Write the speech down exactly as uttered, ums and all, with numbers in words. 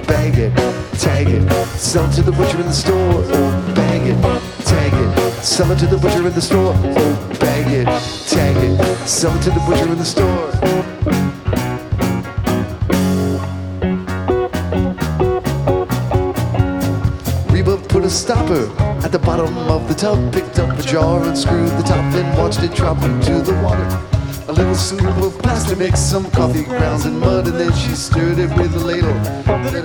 bag it, tag it, sell it to the butcher in the store, oh, bag it, tag it, sell it to the butcher in the store, oh, bag it, tag it, sell it to the butcher in the store. Reba put a stopper at the bottom of the tub, picked up a jar and screwed the top in, watched it drop into the water. A little scoop of plaster mixed some coffee grounds and mud, and then she stirred it with a ladle. Let